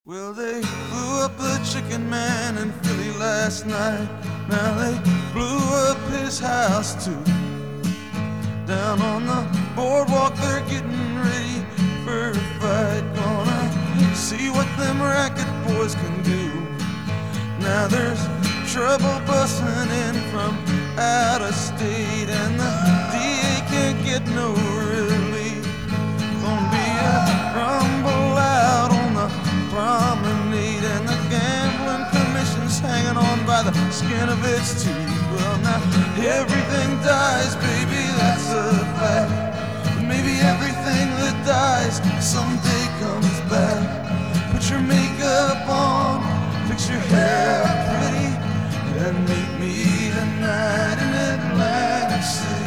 Well, they blew up the chicken man in Philly last night. Now they blew up his house too. Down on the boardwalk they're getting ready for a fight. Gonna see what them racket boys can do. Now there's trouble busting in from out of state, and the DA can't get no relief. Gonna be a rumble out on the promenade, and the gambling commission's hanging on by the skin of its teeth. Well, now everything dies, baby, that's a fact. But maybe everything that dies someday comes back. Put your makeup on, fix your hair pretty, and meet me tonight in Atlantic City.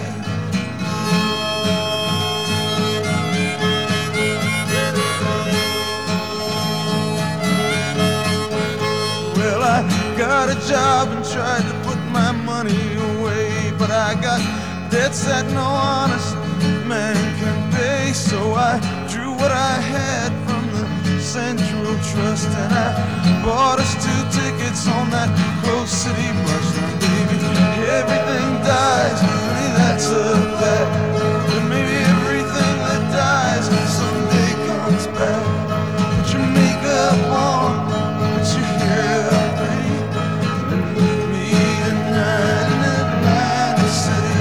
Well, I got a job and tried to put my money away, but I got debts that no honest man can pay. So I drew what I had from the Central Trust, and I bought us 2 tickets on that Close City bus. Now, baby, everything dies, honey, that's a fact. But maybe everything that dies someday comes back. Put your makeup on, put your hair up, and meet me tonight in Atlantic City.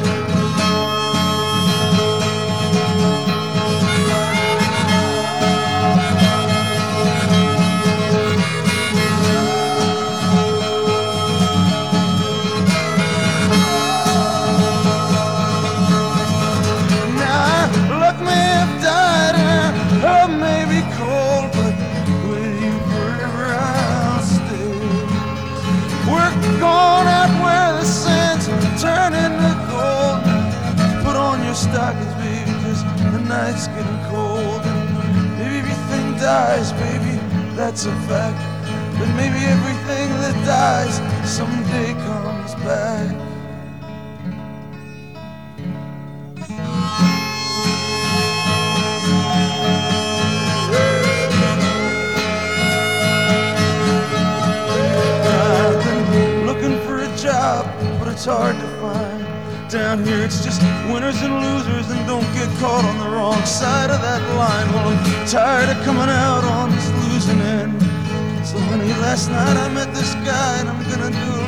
Stockings, baby, 'cause the night's getting cold, and maybe everything dies, baby, that's a fact. But maybe everything that dies someday comes back. I've been looking for a job, but it's hard to find. Down here it's just winners and losers, and don't get caught on the wrong side of that line. Well, I'm tired of coming out on this losing end. So honey, last night I met this guy, and I'm gonna do